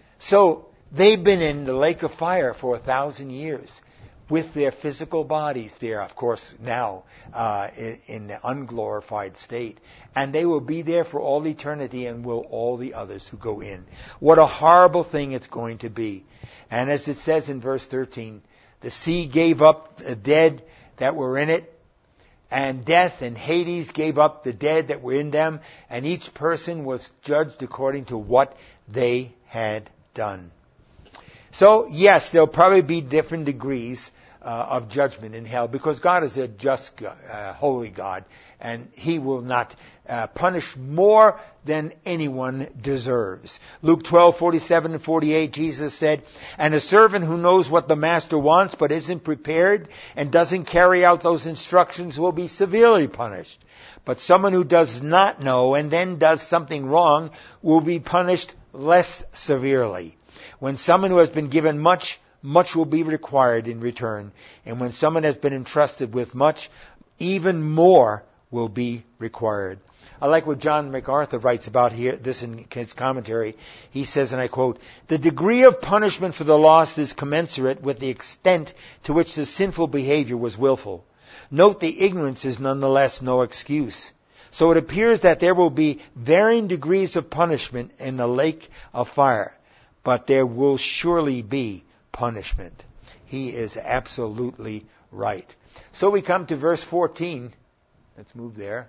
So they've been in the lake of fire for a thousand years, with their physical bodies there, of course, now uh, in, in the unglorified state. And they will be there for all eternity, and will all the others who go in. What a horrible thing it's going to be. And as it says in verse thirteen, the sea gave up the dead that were in it, and death and Hades gave up the dead that were in them, and each person was judged according to what they had done. So, yes, there'll probably be different degrees uh, of judgment in hell, because God is a just, uh, holy God, and He will not uh, punish more than anyone deserves. Luke twelve forty-seven and forty-eight, Jesus said, and a servant who knows what the master wants but isn't prepared and doesn't carry out those instructions will be severely punished. But someone who does not know and then does something wrong will be punished less severely. When someone who has been given much, much will be required in return. And when someone has been entrusted with much, even more will be required. I like what John MacArthur writes about here, this in his commentary. He says, and I quote, the degree of punishment for the lost is commensurate with the extent to which the sinful behavior was willful. Note the ignorance is nonetheless no excuse. So it appears that there will be varying degrees of punishment in the lake of fire. But there will surely be punishment. He is absolutely right. So we come to verse fourteen. Let's move there.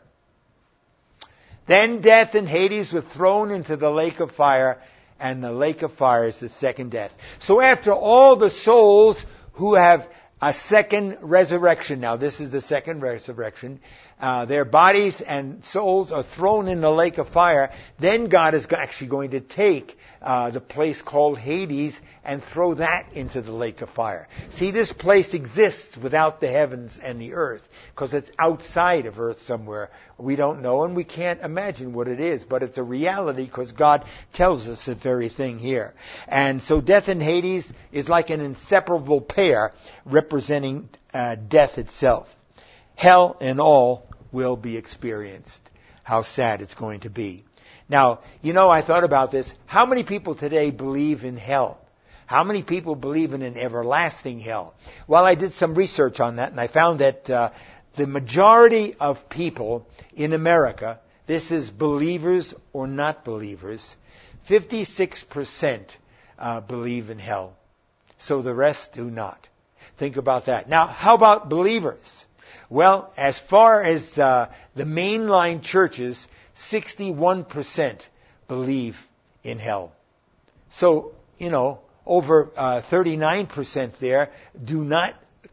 Then death and Hades were thrown into the lake of fire, and the lake of fire is the second death. So after all the souls who have a second resurrection, now this is the second resurrection, uh, their bodies and souls are thrown in the lake of fire, then God is actually going to take uh, the place called Hades and throw that into the lake of fire. See, this place exists without the heavens and the earth, because it's outside of earth somewhere. We don't know, and we can't imagine what it is, but it's a reality because God tells us the very thing here. And so death and Hades is like an inseparable pair representing uh, death itself. Hell and all will be experienced. How sad it's going to be. Now, you know, I thought about this. How many people today believe in hell? How many people believe in an everlasting hell? Well, I did some research on that, and I found that uh, the majority of people in America, this is believers or not believers, fifty-six percent uh, believe in hell. So the rest do not. Think about that. Now, how about believers? Well, as far as uh, the mainline churches, sixty-one percent believe in hell. So, you know, over uh, thirty-nine percent there do not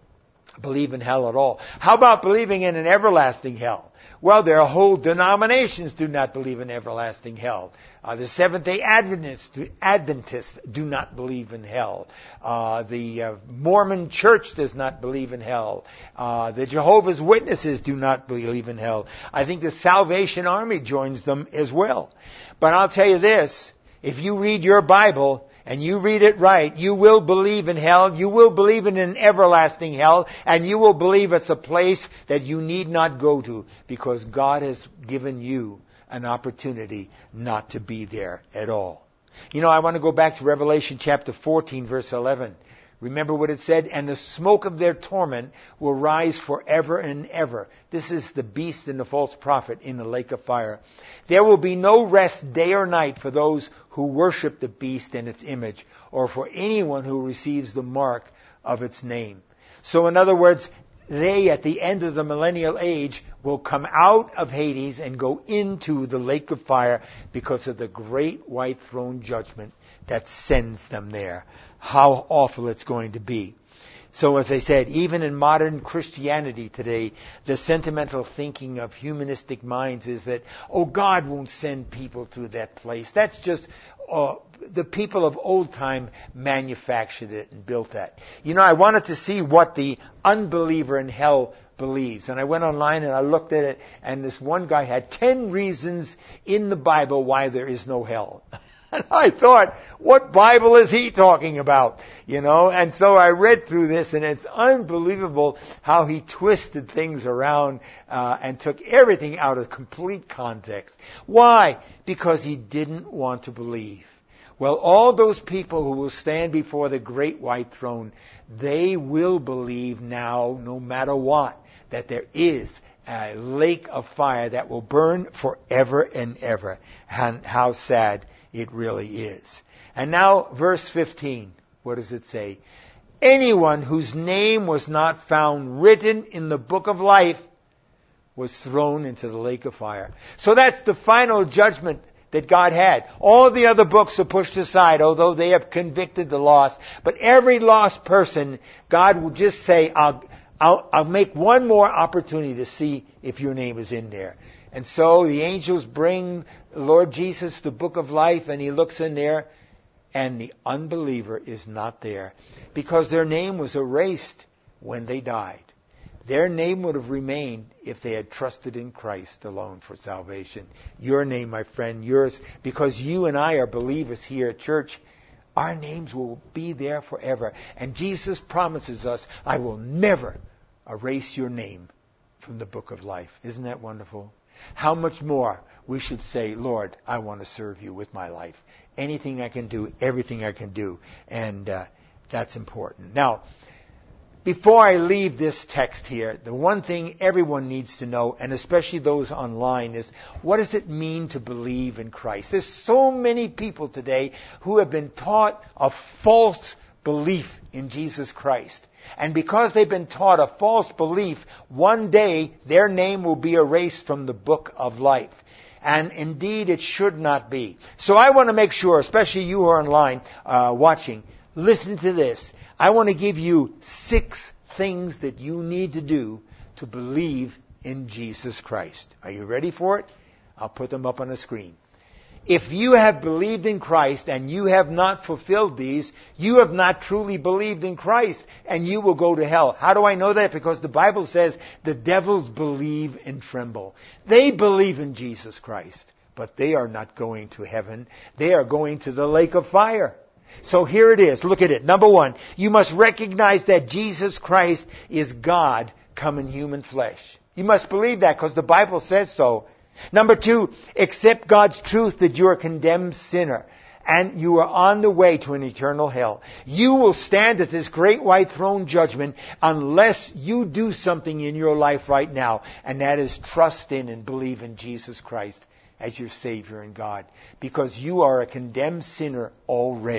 believe in hell at all. How about believing in an everlasting hell? Well, there are whole denominations do not believe in everlasting hell. Uh, the Seventh-day Adventists do, Adventists do not believe in hell. Uh, the uh, Mormon Church does not believe in hell. Uh, the Jehovah's Witnesses do not believe in hell. I think the Salvation Army joins them as well. But I'll tell you this, if you read your Bible, and you read it right, you will believe in hell, you will believe in an everlasting hell, and you will believe it's a place that you need not go to, because God has given you an opportunity not to be there at all. You know, I want to go back to Revelation chapter fourteen, verse eleven. Remember what it said? And the smoke of their torment will rise forever and ever. This is the beast and the false prophet in the lake of fire. There will be no rest day or night for those who worship the beast and its image, or for anyone who receives the mark of its name. So in other words, they at the end of the millennial age will come out of Hades and go into the lake of fire because of the great white throne judgment that sends them there. How awful it's going to be. So as I said, even in modern Christianity today, the sentimental thinking of humanistic minds is that, oh, God won't send people to that place. That's just, uh, the people of old time manufactured it and built that. You know, I wanted to see what the unbeliever in hell believes. And I went online and I looked at it, and this one guy had ten reasons in the Bible why there is no hell. And I thought, what Bible is he talking about? You know, and so I read through this, and it's unbelievable how he twisted things around uh, and took everything out of complete context. Why? Because he didn't want to believe. Well, all those people who will stand before the great white throne, they will believe now, no matter what, that there is a lake of fire that will burn forever and ever. And how sad it really is. And now, verse fifteen, what does it say? Anyone whose name was not found written in the book of life was thrown into the lake of fire. So that's the final judgment that God had. All the other books are pushed aside, although they have convicted the lost. But every lost person, God will just say, I'll, I'll, I'll make one more opportunity to see if your name is in there. And so the angels bring Lord Jesus the book of life, and he looks in there, and the unbeliever is not there, because their name was erased when they died. Their name would have remained if they had trusted in Christ alone for salvation. Your name, my friend, yours, because you and I are believers here at church, our names will be there forever. And Jesus promises us, I will never erase your name from the book of life. Isn't that wonderful? How much more we should say, Lord, I want to serve you with my life. Anything I can do, everything I can do. And uh, that's important. Now, before I leave this text here, the one thing everyone needs to know, and especially those online, is what does it mean to believe in Christ? There's so many people today who have been taught a false belief in Jesus Christ. And because they've been taught a false belief, one day their name will be erased from the book of life. And indeed it should not be. So I want to make sure, especially you who are online uh, watching, listen to this. I want to give you six things that you need to do to believe in Jesus Christ. Are you ready for it? I'll put them up on the screen. If you have believed in Christ and you have not fulfilled these, you have not truly believed in Christ, and you will go to hell. How do I know that? Because the Bible says the devils believe and tremble. They believe in Jesus Christ, but they are not going to heaven. They are going to the lake of fire. So here it is. Look at it. Number one, you must recognize that Jesus Christ is God come in human flesh. You must believe that because the Bible says so. Number two, accept God's truth that you're a condemned sinner and you are on the way to an eternal hell. You will stand at this great white throne judgment unless you do something in your life right now, and that is trust in and believe in Jesus Christ as your Savior and God, because you are a condemned sinner already.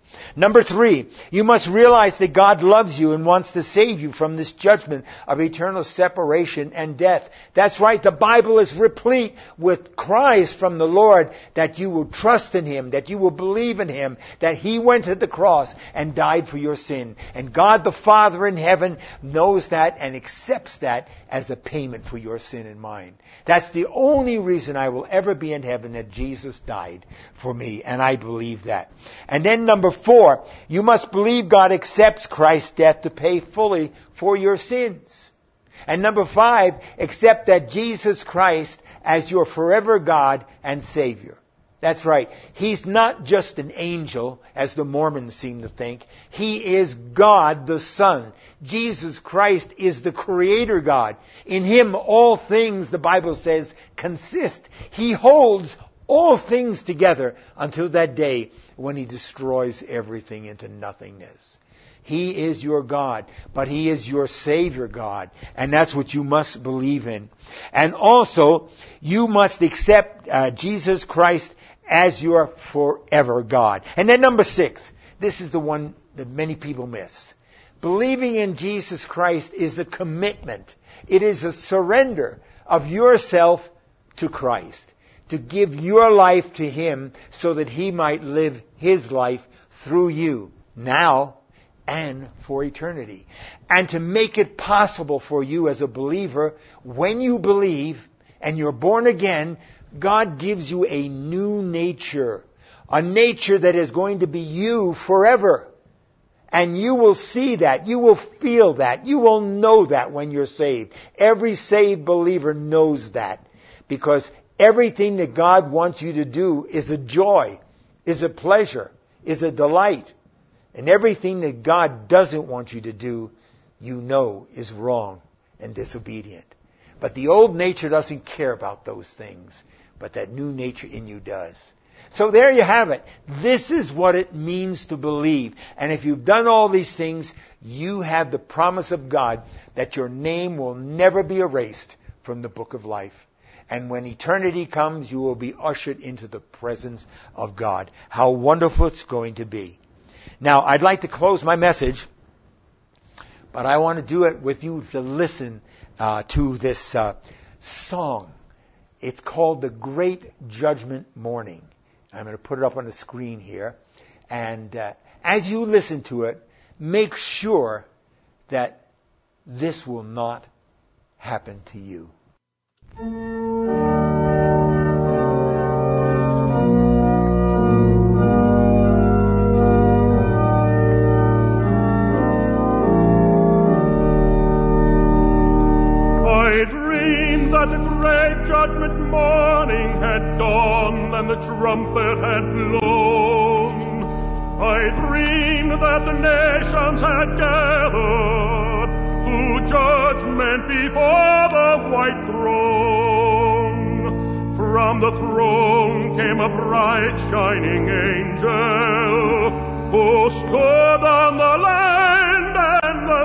Number three, you must realize that God loves you and wants to save you from this judgment of eternal separation and death. That's right, the Bible is replete with cries from the Lord that you will trust in Him, that you will believe in Him, that He went to the cross and died for your sin. And God the Father in heaven knows that and accepts that as a payment for your sin and mine. That's the only reason I will ever be in heaven, that Jesus died for me, and I believe that. And then number four, you must believe God accepts Christ's death to pay fully for your sins. And number five, accept that Jesus Christ as your forever God and Savior. That's right. He's not just an angel, as the Mormons seem to think. He is God the Son. Jesus Christ is the Creator God. In Him all things, the Bible says, consist. He holds all things together until that day when He destroys everything into nothingness. He is your God, but He is your Savior God, and that's what you must believe in. And also, you must accept uh, Jesus Christ as your forever God. And then number six, this is the one that many people miss. Believing in Jesus Christ is a commitment. It is a surrender of yourself to Christ, to give your life to Him so that He might live His life through you now and for eternity. And to make it possible for you as a believer, when you believe and you're born again, God gives you a new nature, a nature that is going to be you forever. And you will see that, you will feel that, you will know that when you're saved. Every saved believer knows that, because everything that God wants you to do is a joy, is a pleasure, is a delight. And everything that God doesn't want you to do, you know is wrong and disobedient. But the old nature doesn't care about those things, but that new nature in you does. So there you have it. This is what it means to believe. And if you've done all these things, you have the promise of God that your name will never be erased from the book of life. And when eternity comes, you will be ushered into the presence of God. How wonderful it's going to be. Now, I'd like to close my message, but I want to do it with you to listen uh, to this uh, song. It's called The Great Judgment Morning. I'm going to put it up on the screen here. And uh, as you listen to it, make sure that this will not happen to you. Judgment morning had dawned and the trumpet had blown. I dreamed that the nations had gathered to judgment before the white throne. From the throne came a bright shining angel who stood on the land and the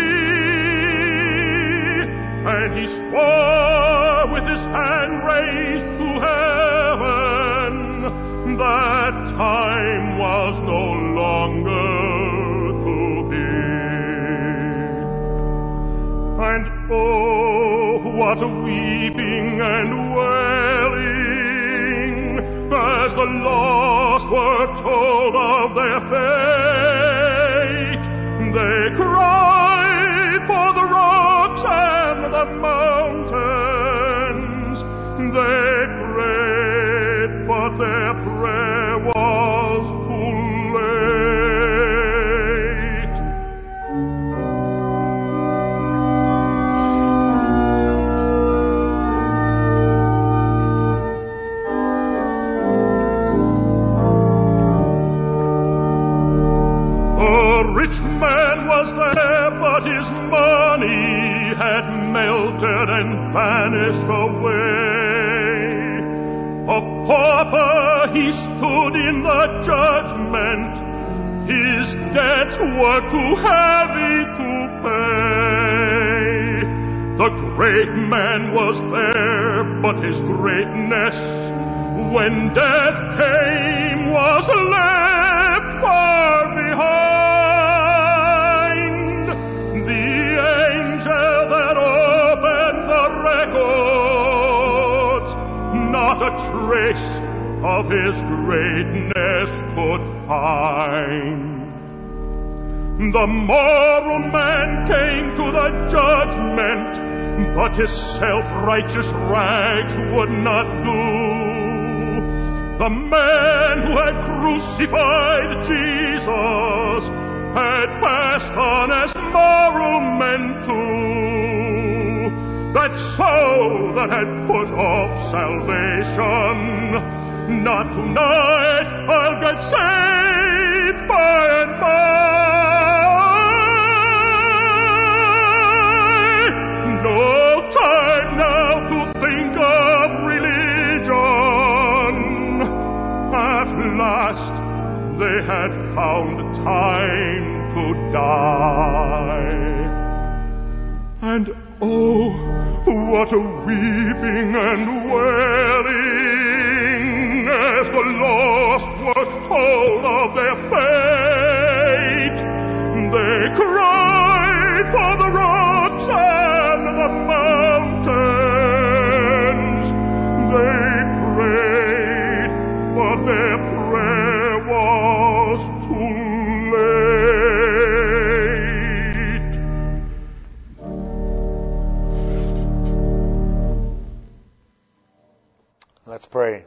sea, and he swore with his hand raised to heaven that time was no longer to be. And oh, what a weeping and wailing as the lost were told of their fate. They cried for the rocks and the mountains. They prayed, but their prayer was too late. A rich man was there, but his money had melted and vanished away. A pauper, he stood in the judgment. His debts were too heavy to pay. The great man was there, but his greatness, when death came, was left far behind. The angel that opened the records, not a trace of his greatness could find. The moral man came to the judgment, but his self-righteous rags would not do. The man who had crucified Jesus had passed on as moral men too. That soul that had put off salvation, not tonight I'll get saved by and by. No time now to think of religion. At last they had found time to die. And oh, what a weeping and wailing as the lost were told of their fate. They cried for the rocks and the mountains. They prayed, but their prayer was too late. Let's pray.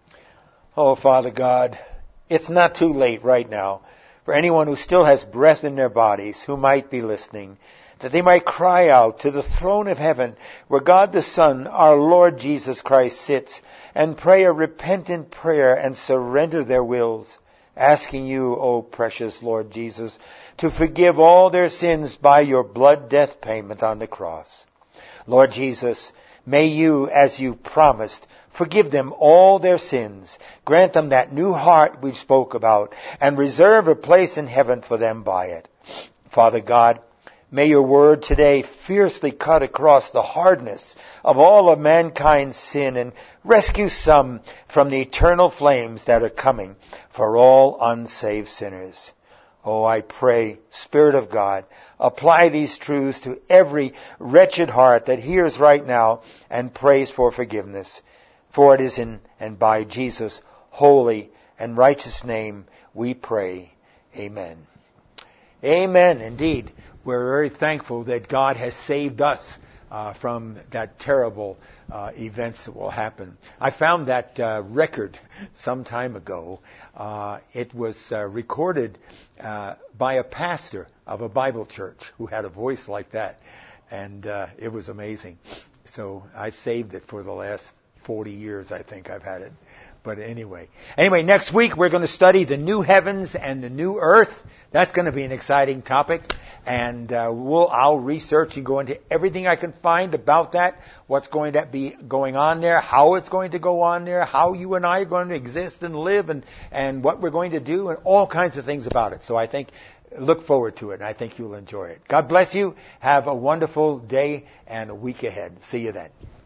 Oh, Father God, it's not too late right now for anyone who still has breath in their bodies, who might be listening, that they might cry out to the throne of heaven where God the Son, our Lord Jesus Christ, sits, and pray a repentant prayer and surrender their wills, asking you, O precious Lord Jesus, to forgive all their sins by your blood death payment on the cross. Lord Jesus, may you, as you promised, forgive them all their sins, grant them that new heart we spoke about, and reserve a place in heaven for them by it. Father God, may your word today fiercely cut across the hardness of all of mankind's sin and rescue some from the eternal flames that are coming for all unsaved sinners. Oh, I pray, Spirit of God, apply these truths to every wretched heart that hears right now and prays for forgiveness. For it is in and by Jesus' holy and righteous name we pray. Amen. Amen. Indeed, we're very thankful that God has saved us uh, from that terrible uh, events that will happen. I found that uh, record some time ago. Uh, it was uh, recorded uh, by a pastor of a Bible church who had a voice like that. And uh, it was amazing. So I've saved it for the last forty years, I think I've had it. But anyway. Anyway, next week we're going to study the new heavens and the new earth. That's going to be an exciting topic. And uh, we'll, I'll research and go into everything I can find about that, what's going to be going on there, how it's going to go on there, how you and I are going to exist and live, and, and what we're going to do, and all kinds of things about it. So I think, look forward to it, and I think you'll enjoy it. God bless you. Have a wonderful day and a week ahead. See you then.